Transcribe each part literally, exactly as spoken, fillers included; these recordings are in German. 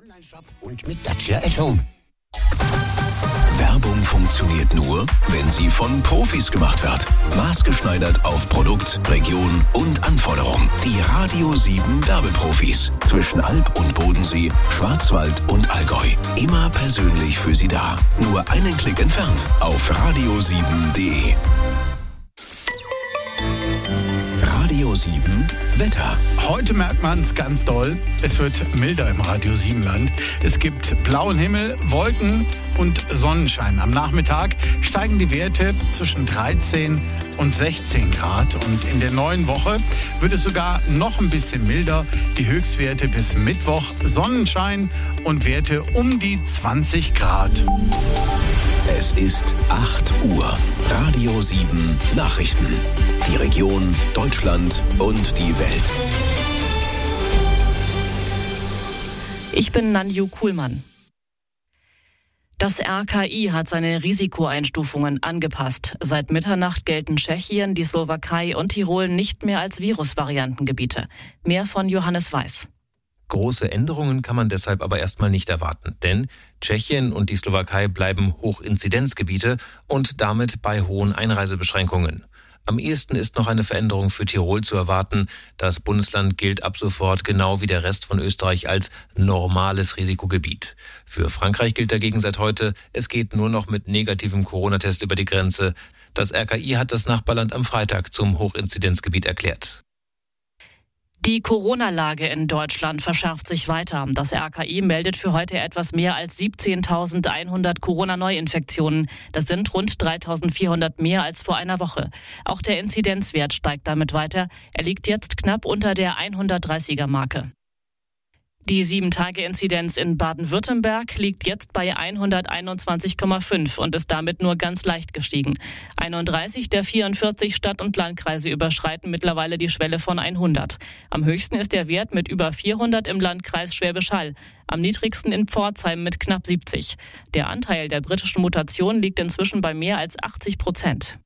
Online-Shop und mit Dacia at Home. Werbung funktioniert nur, wenn sie von Profis gemacht wird. Maßgeschneidert auf Produkt, Region und Anforderung. Die Radio sieben Werbeprofis. Zwischen Alb und Bodensee, Schwarzwald und Allgäu. Immer persönlich für Sie da. Nur einen Klick entfernt auf radio sieben punkt de. Radio sieben Wetter. Heute merkt man es ganz doll. Es wird milder im Radio sieben Land. Es gibt blauen Himmel, Wolken und Sonnenschein. Am Nachmittag steigen die Werte zwischen dreizehn und sechzehn Grad. Und in der neuen Woche wird es sogar noch ein bisschen milder. Die Höchstwerte bis Mittwoch Sonnenschein und Werte um die zwanzig Grad. Es ist acht Uhr. Radio sieben Nachrichten. Die Region, Deutschland und die Welt. Ich bin Nanju Kuhlmann. Das R K I hat seine Risikoeinstufungen angepasst. Seit Mitternacht gelten Tschechien, die Slowakei und Tirol nicht mehr als Virusvariantengebiete. Mehr von Johannes Weiß. Große Änderungen kann man deshalb aber erstmal nicht erwarten, denn Tschechien und die Slowakei bleiben Hochinzidenzgebiete und damit bei hohen Einreisebeschränkungen. Am ehesten ist noch eine Veränderung für Tirol zu erwarten. Das Bundesland gilt ab sofort genau wie der Rest von Österreich als normales Risikogebiet. Für Frankreich gilt dagegen seit heute, es geht nur noch mit negativem Corona-Test über die Grenze. Das R K I hat das Nachbarland am Freitag zum Hochinzidenzgebiet erklärt. Die Corona-Lage in Deutschland verschärft sich weiter. Das R K I meldet für heute etwas mehr als siebzehntausendeinhundert Corona-Neuinfektionen. Das sind rund dreitausendvierhundert mehr als vor einer Woche. Auch der Inzidenzwert steigt damit weiter. Er liegt jetzt knapp unter der hundertdreißiger-Marke. Die sieben Tage Inzidenz in Baden-Württemberg liegt jetzt bei hunderteinundzwanzig Komma fünf und ist damit nur ganz leicht gestiegen. einunddreißig der vierundvierzig Stadt- und Landkreise überschreiten mittlerweile die Schwelle von hundert. Am höchsten ist der Wert mit über vierhundert im Landkreis Schwäbisch Hall, am niedrigsten in Pforzheim mit knapp siebzig. Der Anteil der britischen Mutation liegt inzwischen bei mehr als achtzig Prozent.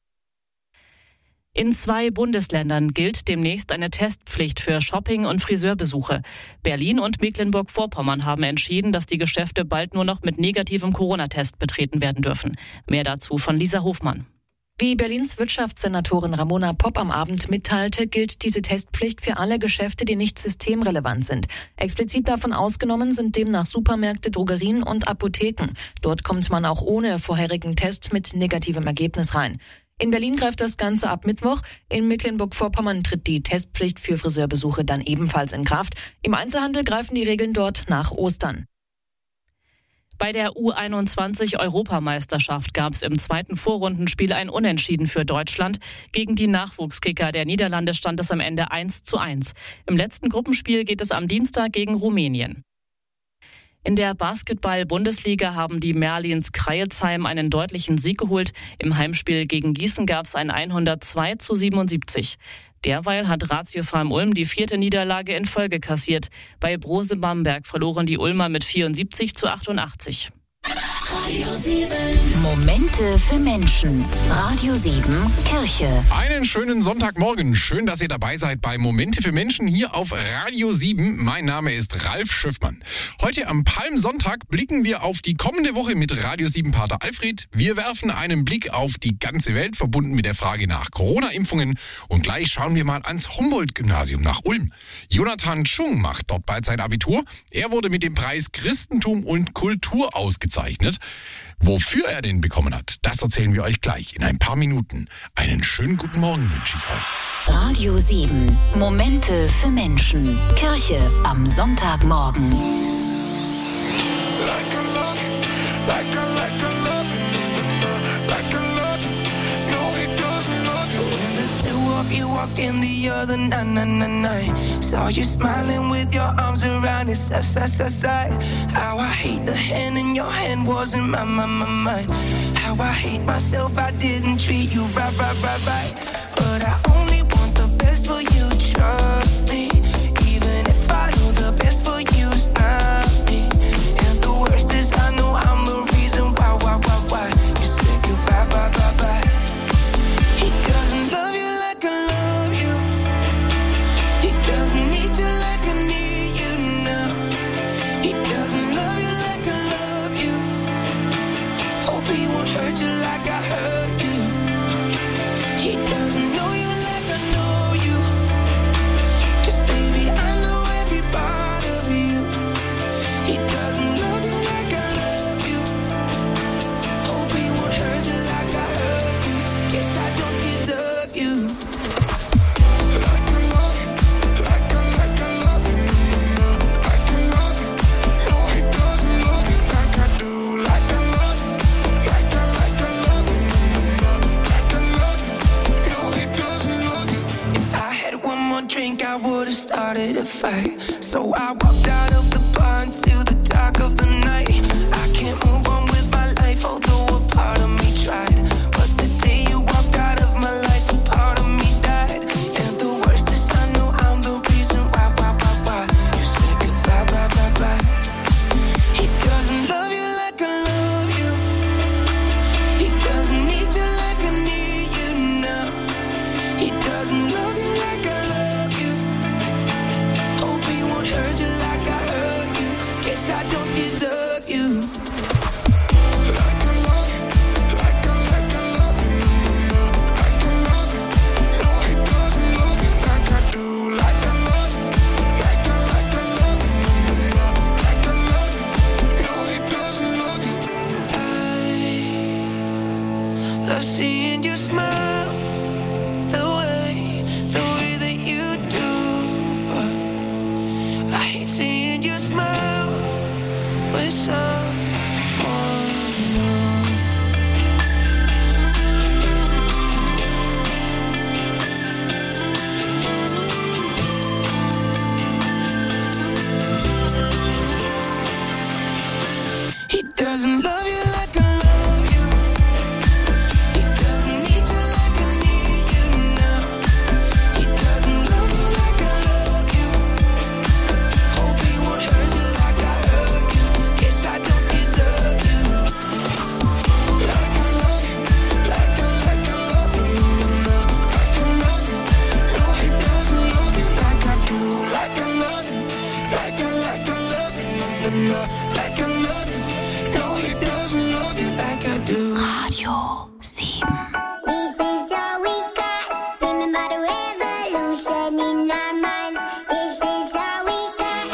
In zwei Bundesländern gilt demnächst eine Testpflicht für Shopping- und Friseurbesuche. Berlin und Mecklenburg-Vorpommern haben entschieden, dass die Geschäfte bald nur noch mit negativem Corona-Test betreten werden dürfen. Mehr dazu von Lisa Hofmann. Wie Berlins Wirtschaftssenatorin Ramona Popp am Abend mitteilte, gilt diese Testpflicht für alle Geschäfte, die nicht systemrelevant sind. Explizit davon ausgenommen sind demnach Supermärkte, Drogerien und Apotheken. Dort kommt man auch ohne vorherigen Test mit negativem Ergebnis rein. In Berlin greift das Ganze ab Mittwoch. In Mecklenburg-Vorpommern tritt die Testpflicht für Friseurbesuche dann ebenfalls in Kraft. Im Einzelhandel greifen die Regeln dort nach Ostern. Bei der U einundzwanzig-Europameisterschaft gab es im zweiten Vorrundenspiel ein Unentschieden für Deutschland. Gegen die Nachwuchskicker der Niederlande stand es am Ende eins zu eins. Im letzten Gruppenspiel geht es am Dienstag gegen Rumänien. In der Basketball-Bundesliga haben die Merlins Creielsheim einen deutlichen Sieg geholt. Im Heimspiel gegen Gießen gab es ein hundertzwei zu siebenundsiebzig. Derweil hat Ratio Farm Ulm die vierte Niederlage in Folge kassiert. Bei Brose Bamberg verloren die Ulmer mit vierundsiebzig zu achtundachtzig. Radio sieben. Momente für Menschen. Radio sieben Kirche. Einen schönen Sonntagmorgen. Schön, dass ihr dabei seid bei Momente für Menschen hier auf Radio sieben. Mein Name ist Ralf Schiffmann. Heute am Palmsonntag blicken wir auf die kommende Woche mit Radio sieben Pater Alfred. Wir werfen einen Blick auf die ganze Welt, verbunden mit der Frage nach Corona-Impfungen. Und gleich schauen wir mal ans Humboldt-Gymnasium nach Ulm. Jonathan Chung macht dort bald sein Abitur. Er wurde mit dem Preis Christentum und Kultur ausgezeichnet. Wofür er den bekommen hat, das erzählen wir euch gleich in ein paar Minuten. Einen schönen guten Morgen wünsche ich euch. Radio sieben. Momente für Menschen. Kirche am Sonntagmorgen. Like a love, like a, like a love, like a love, no he doesn't love you. When the two of you walked in the other night, night, night, night. Saw you smiling with your arms around his side, side, side, side. How I hate the hand in your hand wasn't my, my, my mind. How I hate myself, I didn't treat you right, right, right, right. But I only want the best for you, trust me. Even if I know the best for you is not me. And the worst is I know I'm the reason why, why, why, why. You said goodbye, bye, bye, bye. He doesn't love you like I love you. He doesn't need you like I need you now. He doesn't fight. So I walked out of the bar into the dark of the night. I can't move on with my life, although a part of me tried. But the day you walked out of my life, a part of me died. And the worst is I know I'm the reason why, why, why, why you said goodbye, bye, bye, bye. He doesn't love you like I love you. He doesn't need you like I need you now. He doesn't love you like I love you. Hope he won't hurt you like I hurt you. Guess I don't deserve you. Like I love you, like I, like I love you, no, no, no. Like I love you, no, he doesn't love you like I do. Like I love you, like I, like I love you, no, no, no. Like I love you, no, he doesn't love you. I love seeing you smile, the way, the way that you do. But I hate seeing you smile with someone new. He doesn't love you like I love you. He doesn't need you like I need you now. He doesn't love you like I love you. Hope he won't hurt you like I hurt you. Guess I don't deserve you. Like I love you, like I, like I love you, no, no, no. Like I love you, no, he doesn't love you like I do. Like I love you, like I, like I love you, no, no, no. Like I love you, no, he doesn't love you like I do. Radio sieben. This is all we got. Remember the revolution in our minds. This is all we got.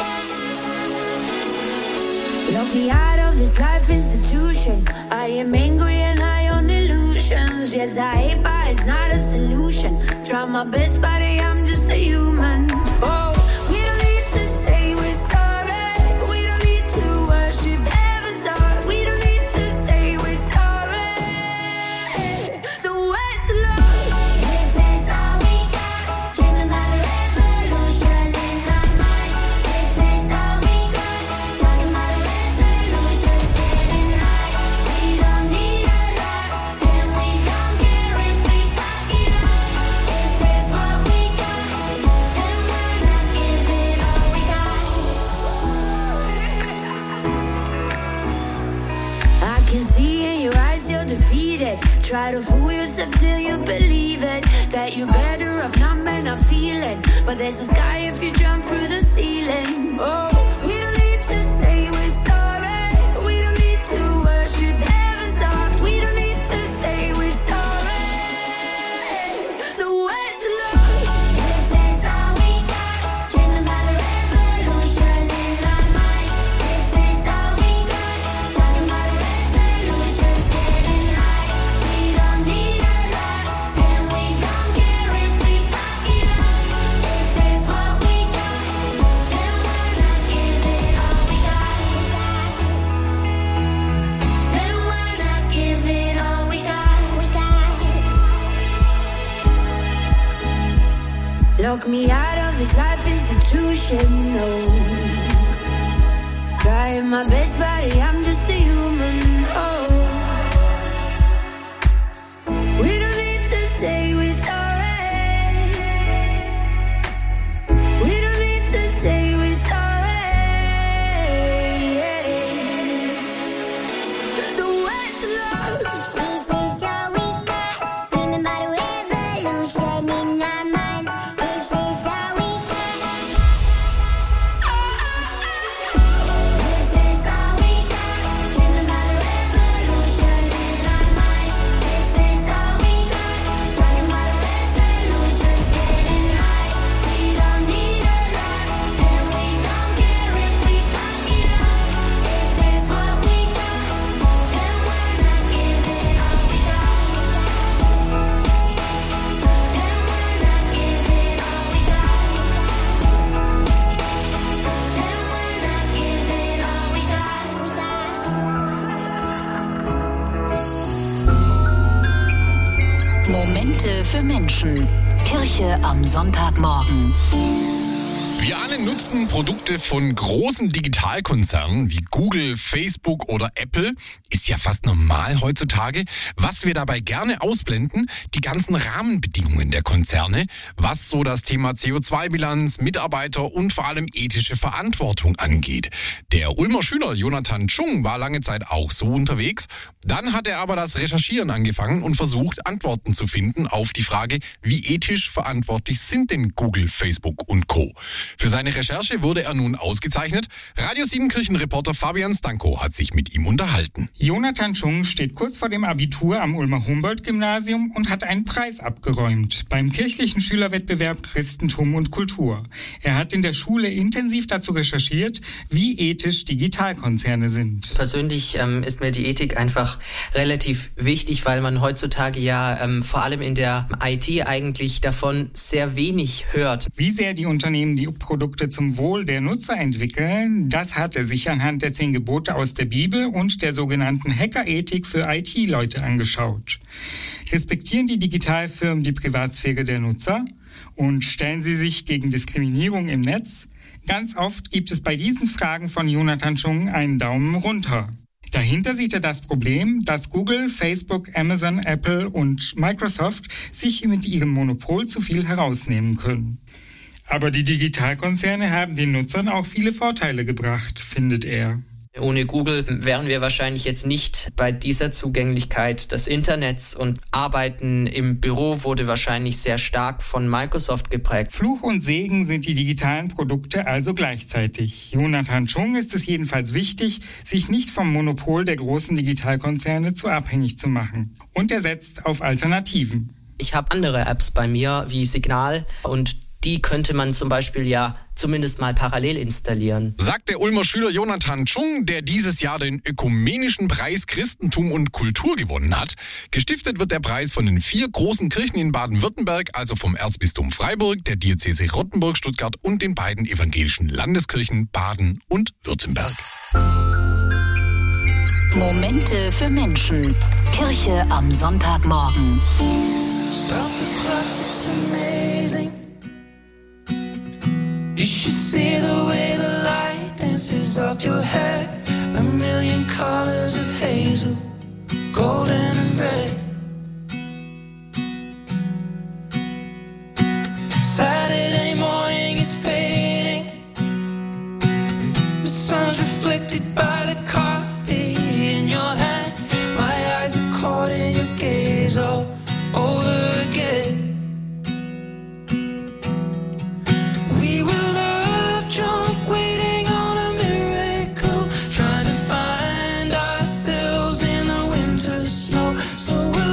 Lock me out of this life institution. I am angry and high on illusions. Yes, I hate, but it's not a solution. Try my best, but I'm just a human. Oh, we don't need to say we're sorry. We don't need to worship heaven's heart. We don't need to say we're sorry. So where's the love? This is all we got. Dreaming about a revolution in our minds. This is all we got. Talking about a resolutions, getting high. We don't need a lot, and we don't care if we fuck it up. If it's what we got, then why not give it all we got? I can see in your eyes you're defeated. Try to fool yourself till you believe it. That you're better off not may not feeling. But there's a sky if you jump through the ceiling. Oh, we don't need to say we're sorry. We don't need to worship heaven's heart. We don't need to say we're sorry. So where's the love? This is all we got. Dreaming about a revolution in our minds. This is all we got. Talking about a resolutions, getting high. We don't need a lot, and we don't care if we fuck it up. If it's what we got, then why not give it all we got? Then why not give it all we got? We got. Lock me out of this life institution, no. Trying my best, buddy, I'm just a human, oh. We don't need to say we're sorry. We don't need to say we're sorry. So where's the love? This is all we got. Dreaming about a revolution in our minds. This is all we got. This is all we got. Dreaming about a revolution in our minds. This is all we got. Talking about a resolutions, getting high. We don't need a lot, and we don't care if we fuck it up. If it's what we got, then why not give it all we got? Then why not give it all we got? Then why not give it all we got? We got. Momente für Menschen. Kirche am Sonntagmorgen. Wir alle nutzen Produkte von großen Digitalkonzernen wie Google, Facebook oder Apple. Ist ja fast normal heutzutage. Was wir dabei gerne ausblenden, die ganzen Rahmenbedingungen der Konzerne, was so das Thema C O zwei Bilanz, Mitarbeiter und vor allem ethische Verantwortung angeht. Der Ulmer Schüler Jonathan Chung war lange Zeit auch so unterwegs. Dann hat er aber das Recherchieren angefangen und versucht, Antworten zu finden auf die Frage, wie ethisch verantwortlich sind denn Google, Facebook und Co. Für seine Recherche wurde er nun ausgezeichnet. Radio sieben Kirchenreporter Fabian Stanko hat sich mit ihm unterhalten. Jonathan Chung steht kurz vor dem Abitur am Ulmer Humboldt-Gymnasium und hat einen Preis abgeräumt beim kirchlichen Schülerwettbewerb Christentum und Kultur. Er hat in der Schule intensiv dazu recherchiert, wie ethisch Digitalkonzerne sind. Persönlich ähm, ist mir die Ethik einfach relativ wichtig, weil man heutzutage ja ähm, vor allem in der I T eigentlich davon sehr wenig hört. Wie sehr die Unternehmen die Produkte zum Wohl der Nutzer entwickeln, das hat er sich anhand der zehn Gebote aus der Bibel und der sogenannten Hackerethik für I T-Leute angeschaut. Respektieren die Digitalfirmen die Privatsphäre der Nutzer und stellen sie sich gegen Diskriminierung im Netz? Ganz oft gibt es bei diesen Fragen von Jonathan Chung einen Daumen runter. Dahinter sieht er das Problem, dass Google, Facebook, Amazon, Apple und Microsoft sich mit ihrem Monopol zu viel herausnehmen können. Aber die Digitalkonzerne haben den Nutzern auch viele Vorteile gebracht, findet er. Ohne Google wären wir wahrscheinlich jetzt nicht bei dieser Zugänglichkeit des Internets, und Arbeiten im Büro wurde wahrscheinlich sehr stark von Microsoft geprägt. Fluch und Segen sind die digitalen Produkte also gleichzeitig. Jonathan Chung ist es jedenfalls wichtig, sich nicht vom Monopol der großen Digitalkonzerne zu abhängig zu machen. Und er setzt auf Alternativen. Ich habe andere Apps bei mir wie Signal, und die könnte man zum Beispiel ja zumindest mal parallel installieren. Sagt der Ulmer Schüler Jonathan Chung, der dieses Jahr den ökumenischen Preis Christentum und Kultur gewonnen hat. Gestiftet wird der Preis von den vier großen Kirchen in Baden-Württemberg, also vom Erzbistum Freiburg, der Diözese Rottenburg, Stuttgart und den beiden evangelischen Landeskirchen Baden und Württemberg. Momente für Menschen. Kirche am Sonntagmorgen. Stop the clocks, it's amazing. You should see the way the light dances up your hair. A million colors of hazel, golden and red. Saturday morning is fading. The sun's reflected by the coffee in your hand. My eyes are caught in your gaze all over again. We were love drunk, waiting on a miracle, trying to find ourselves in the winter snow. So we'll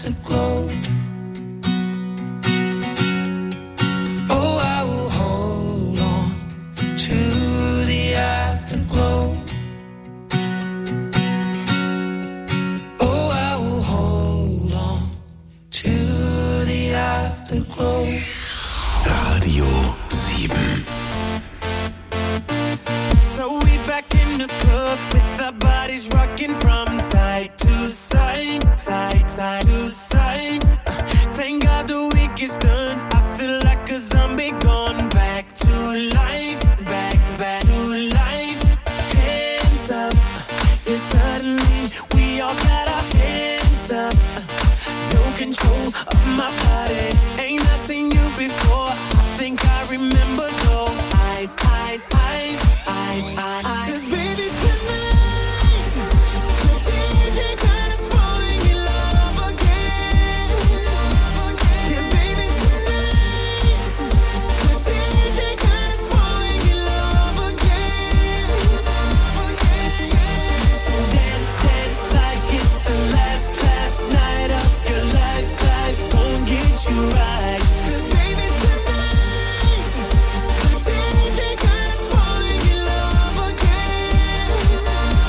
afterglow. Oh, I will hold on to the afterglow. Oh, I will hold on to the afterglow. Radio sieben. So we back in the club with our bodies rocking from side to side, side, side to side. Thank God the week is done. I feel like a zombie gone back to life, back, back to life. Hands up, yeah, suddenly we all got our hands up. No control of my body. Ain't I seen you before? I think I remember those eyes, eyes, eyes, eyes, eyes, eyes. 'Cause baby tonight, the D J got us falling in love again. Yeah, baby tonight, the D J got us falling in love again. So dance, dance like it's the last, last night of your life. Life won't get you right. 'Cause baby tonight, the D J got us falling in love again.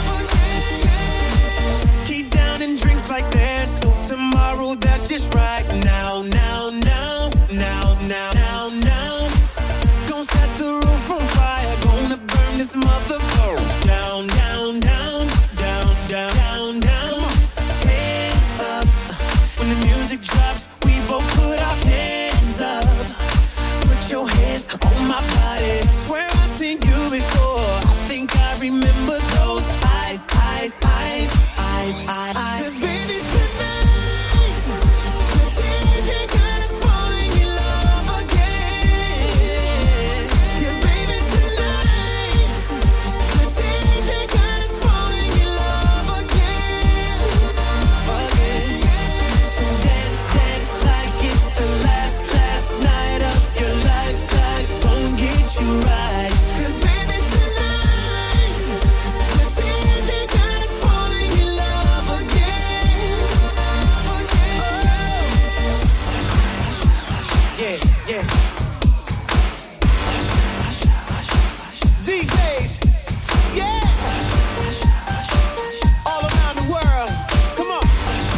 Keep down and drinks like there's no tomorrow. That's just right now, now, now, now, now, now, now. Gonna set the roof on fire. Gonna burn this motherfucker down, down, down, down, down, down, down. Hands up. When the music drops, we both put our hands up. Put your hands on my body. Swear I've seen you before. I think I remember those eyes, eyes, eyes, eyes, eyes, eyes. 'Cause baby tonight, the D J got us falling in love again. Yeah, baby tonight, the D J got us falling in love again, again. So dance, dance like it's the last, last night of your life. Life won't get you right. 'Cause baby tonight, the D J got us falling in love again, again. Yeah, yeah. D Js, yeah. All around the world, come on.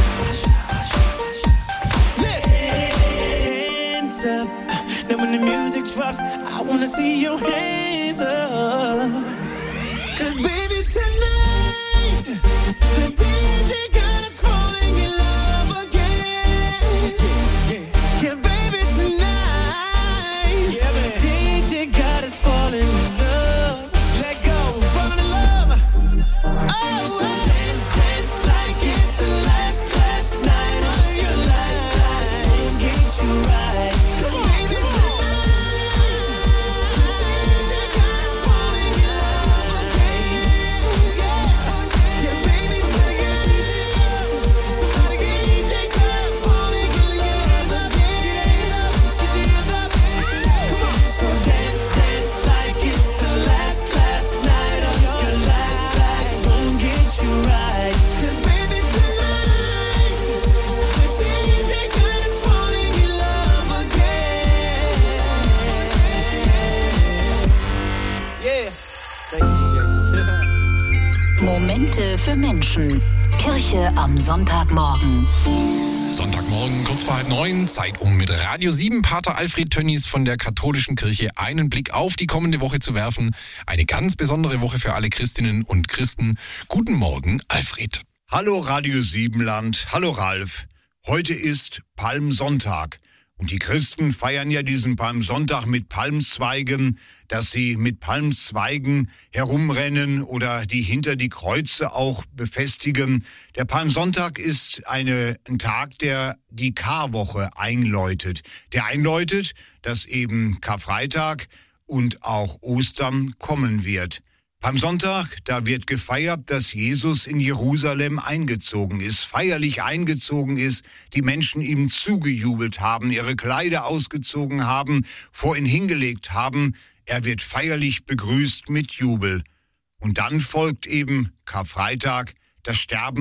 Listen. Hands up. Now when the music drops, I wanna see your hands up. 'Cause baby tonight, the D J got us falling in love again. Yeah, baby tonight, yeah, man. D J got us falling in love. Let go, falling in love. Oh, so dance, dance like it's the last, last night of your life. Won't get you right. 'Cause baby tonight, the D J got us falling in love again. Yeah, yeah, baby tonight, somebody get D J got us falling in love again. Get your hands up, get your hands up. Come on. So dance, dance like it's the last, last night of your life. Life won't get you right. 'Cause baby tonight, the D J got us falling in love again. Yeah. Thank you, D J. Momente für Menschen. Kirche am Sonntagmorgen. Sonntagmorgen, kurz vor halb neun, Zeit, um mit Radio sieben Pater Alfred Tönnies von der Katholischen Kirche einen Blick auf die kommende Woche zu werfen. Eine ganz besondere Woche für alle Christinnen und Christen. Guten Morgen, Alfred. Hallo Radio sieben Land, hallo Ralf. Heute ist Palmsonntag und die Christen feiern ja diesen Palmsonntag mit Palmzweigen, dass sie mit Palmzweigen herumrennen oder die hinter die Kreuze auch befestigen. Der Palmsonntag ist eine, ein Tag, der die Karwoche einläutet. Der einläutet, dass eben Karfreitag und auch Ostern kommen wird. Palmsonntag, da wird gefeiert, dass Jesus in Jerusalem eingezogen ist, feierlich eingezogen ist, die Menschen ihm zugejubelt haben, ihre Kleider ausgezogen haben, vor ihn hingelegt haben. Er wird feierlich begrüßt mit Jubel. Und dann folgt eben Karfreitag, das Sterben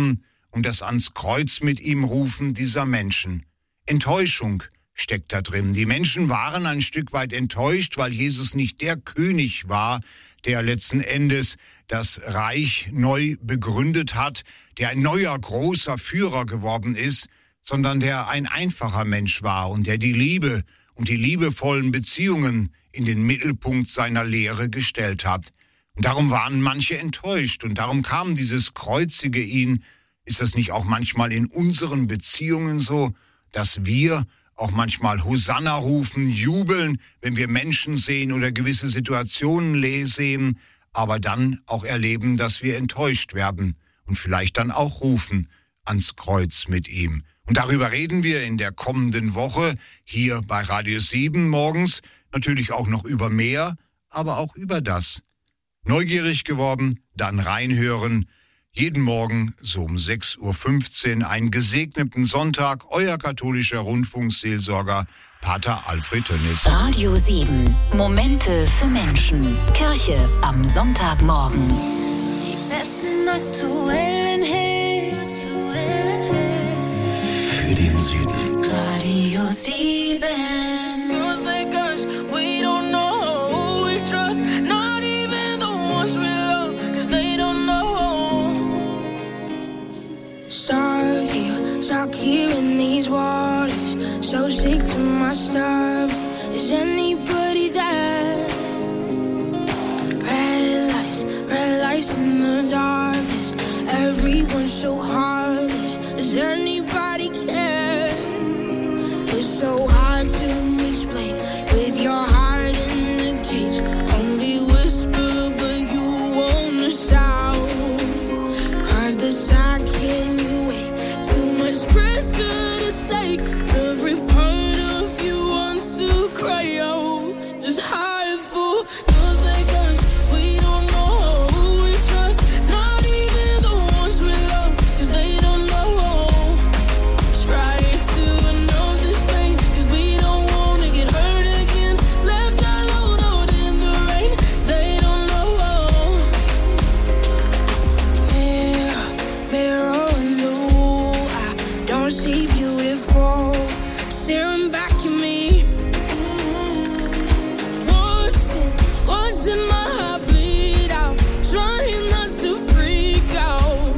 und das ans Kreuz mit ihm rufen dieser Menschen. Enttäuschung steckt da drin. Die Menschen waren ein Stück weit enttäuscht, weil Jesus nicht der König war, der letzten Endes das Reich neu begründet hat, der ein neuer großer Führer geworden ist, sondern der ein einfacher Mensch war und der die Liebe und die liebevollen Beziehungen in den Mittelpunkt seiner Lehre gestellt hat. Und darum waren manche enttäuscht und darum kam dieses Kreuzige ihn. Ist das nicht auch manchmal in unseren Beziehungen so, dass wir auch manchmal Hosanna rufen, jubeln, wenn wir Menschen sehen oder gewisse Situationen sehen, aber dann auch erleben, dass wir enttäuscht werden und vielleicht dann auch rufen ans Kreuz mit ihm. Und darüber reden wir in der kommenden Woche hier bei Radio sieben morgens, natürlich auch noch über mehr, aber auch über das. Neugierig geworden, dann reinhören. Jeden Morgen so um sechs Uhr fünfzehn, einen gesegneten Sonntag, euer katholischer Rundfunkseelsorger Pater Alfred Tönnis. Radio sieben. Momente für Menschen. Kirche am Sonntagmorgen. Die besten aktuellen Hits. Für den Süden. Radio sieben. Stuck here, stuck here in these waters. So sick to my stomach. Is anybody there? Red lights, red lights in the darkness. Everyone's so heartless. Does anybody care? It's so hard to explain with your heart in the cage. Only whisper, but you wanna shout. Cause the side can you wait? Too much pressure to take. Every part of you wants to cry out. Just hide for those like us. We don't know who we trust. Not even the ones we love. Cause they don't know. Try to know this pain. Cause we don't wanna get hurt again. Left alone out in the rain. They don't know. Mirror, mirror in the wall. I don't see beautiful. Staring back at me. Watching, watching my heart bleed out. Trying not to freak out.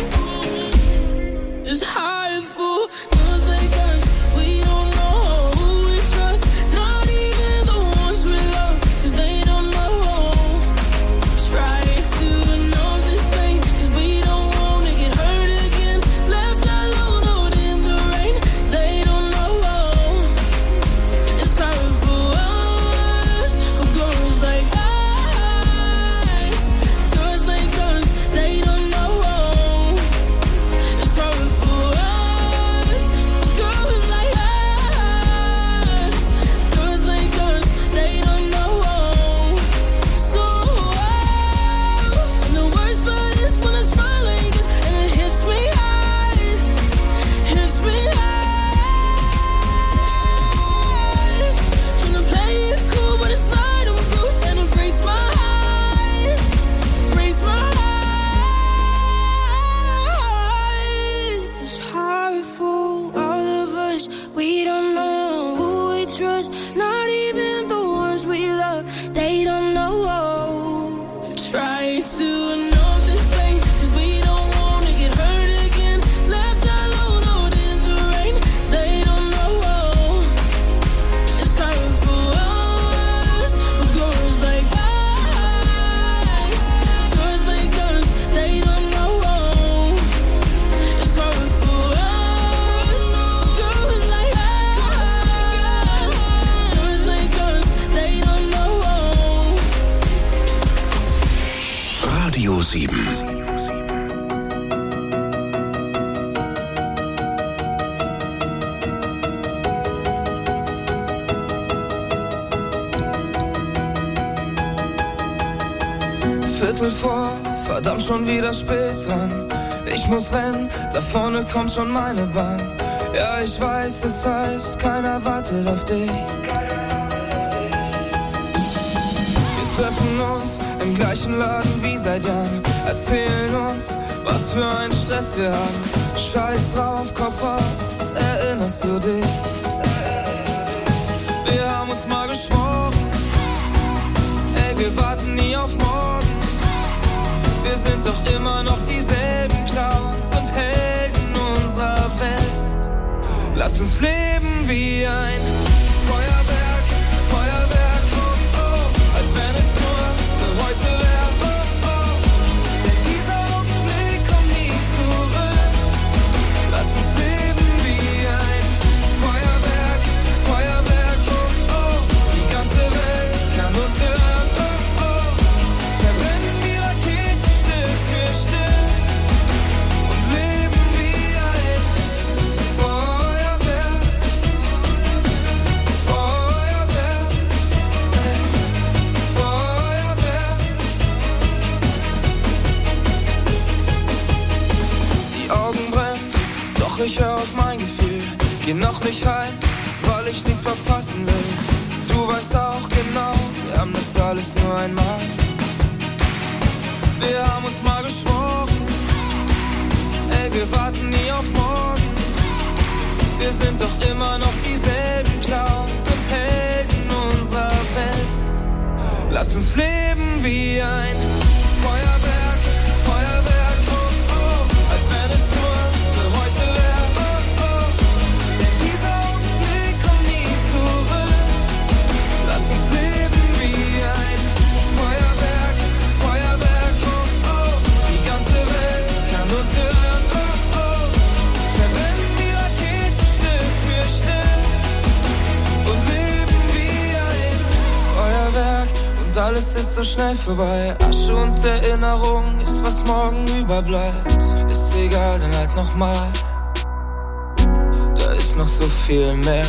Just hide for those like us. We don't know who we trust. Not even the ones we love. Cause they don't know. Try to know this pain. Cause we don't wanna get hurt again. Left alone out in the rain. They don't know. It's hard for us. For girls like us. Girls like us. They don't know. It's hard for us. For girls like us. Girls like us. They don't know. So and the worst part is when I smile like this and it hits me hard. Hits me hard. Tryna play it cool, but inside I'm bruised and it breaks my heart. Breaks my heart. It's hard for all of us. We don't know who we trust. Not even the ones we love. They don't know. Try to know this pain. Cause we don't wanna get hurt again. Left alone out in the rain. They don't know. It's hard for us. For girls like us. Girls like us. They don't know. It's hard for us. For girls like us. Girls like us. They don't know. Radio sieben. Viertel vor, verdammt schon wieder spät dran. Ich muss rennen, da vorne kommt schon meine Bahn. Ja, ich weiß, es heißt, keiner wartet auf dich. Wir treffen uns im gleichen Laden wie seit Jahren. Erzählen uns, was für einen Stress wir haben. Scheiß drauf, Kopf aus, erinnerst du dich? Wir haben uns mal geschworen, ey, wir warten nie auf morgen. Wir sind doch immer noch dieselben Clowns und Helden unserer Welt. Lass uns leben wie ein Feuerwerk, Feuerwerk, oh, oh, als wenn es nur für heute wäre, oh, oh. Denn dieser Augenblick kommt nie zurück. Lass uns leben wie ein Feuerwerk, Feuerwerk, oh, oh. Die ganze Welt kann uns gehören, oh, oh. Verbrennen die Raketen Stück für Stück und leben wie ein Feuerwerk, Feuerwerk, Feuerwerk. Die Augen brennen, doch ich hör auf mein Gefühl. Geh noch nicht heim, weil ich nichts verpassen will. Du weißt auch genau, wir haben das alles nur einmal. Wir haben uns mal geschworen, ey, wir warten nie auf morgen. Wir sind doch immer noch dieselben Clowns und Helden unserer Welt. Lass uns leben wie ein Feuerwerk, Feuerwerk, oh, oh, als wenn es nur für heute wäre, oh, oh. Denn dieser Augenblick kommt nie zurück. Lass uns leben wie ein Feuerwerk, Feuerwerk, oh, oh. Die ganze Welt kann uns gehören, oh, oh. Verbrennen die Raketen Stück für Stück und leben wie ein Feuerwerk. Und alles ist so schnell vorbei. Asche und Erinnerung ist, was morgen überbleibt. Ist egal, dann halt nochmal. Da ist noch so viel mehr.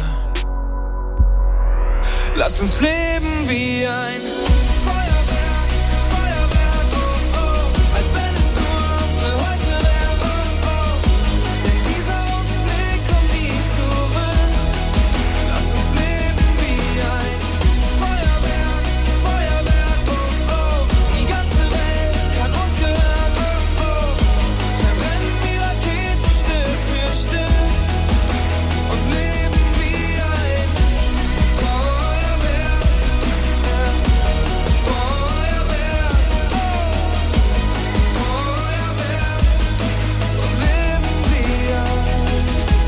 Lass uns leben wie ein Feuerwerk, Feuerwerk, oh, oh, als wenn es nur für heute wäre, oh, oh. Denn dieser Augenblick kommt nie zurück. Lass uns leben wie ein Feuerwerk, Feuerwerk, oh, oh. Die ganze Welt kann uns gehören, oh, oh. Verbrennen die Raketen Stück für Stück und leben wie ein Feuerwerk, Feuerwerk, oh, Feuerwerk und leben wie ein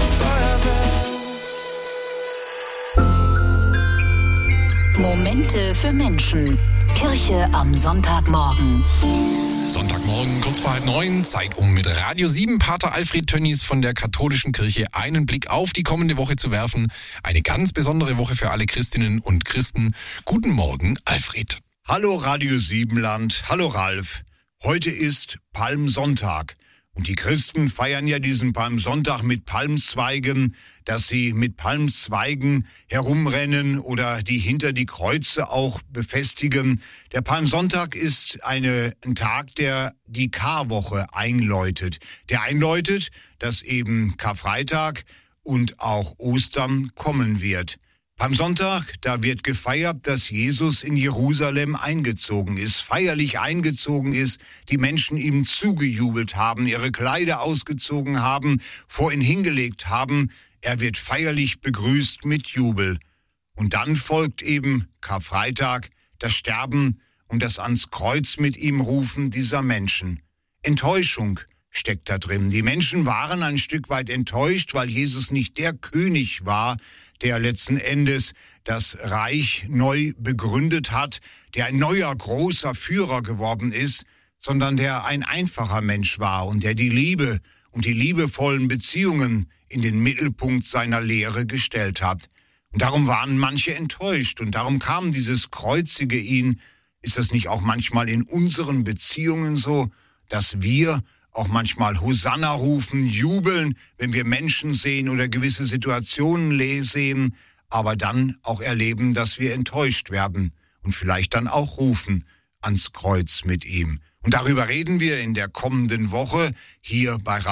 Feuerwerk. Momente für Menschen. Kirche am Sonntagmorgen. Sonntagmorgen, kurz vor halb neun, Zeit, um mit Radio sieben Pater Alfred Tönnies von der Katholischen Kirche einen Blick auf die kommende Woche zu werfen. Eine ganz besondere Woche für alle Christinnen und Christen. Guten Morgen, Alfred. Hallo Radio Siebenland, hallo Ralf. Heute ist Palmsonntag und die Christen feiern ja diesen Palmsonntag mit Palmzweigen, dass sie mit Palmzweigen herumrennen oder die hinter die Kreuze auch befestigen. Der Palmsonntag ist eine, ein Tag, der die Karwoche einläutet. Der einläutet, dass eben Karfreitag und auch Ostern kommen wird. Palmsonntag, da wird gefeiert, dass Jesus in Jerusalem eingezogen ist, feierlich eingezogen ist, die Menschen ihm zugejubelt haben, ihre Kleider ausgezogen haben, vor ihn hingelegt haben. Er wird feierlich begrüßt mit Jubel. Und dann folgt eben Karfreitag, das Sterben und das ans Kreuz mit ihm rufen dieser Menschen. Enttäuschung steckt da drin. Die Menschen waren ein Stück weit enttäuscht, weil Jesus nicht der König war, der letzten Endes das Reich neu begründet hat, der ein neuer großer Führer geworden ist, sondern der ein einfacher Mensch war und der die Liebe und die liebevollen Beziehungen in den Mittelpunkt seiner Lehre gestellt hat. Und darum waren manche enttäuscht und darum kam dieses Kreuzige ihn. Ist das nicht auch manchmal in unseren Beziehungen so, dass wir auch manchmal Hosanna rufen, jubeln, wenn wir Menschen sehen oder gewisse Situationen sehen, aber dann auch erleben, dass wir enttäuscht werden und vielleicht dann auch rufen ans Kreuz mit ihm. Und darüber reden wir in der kommenden Woche hier bei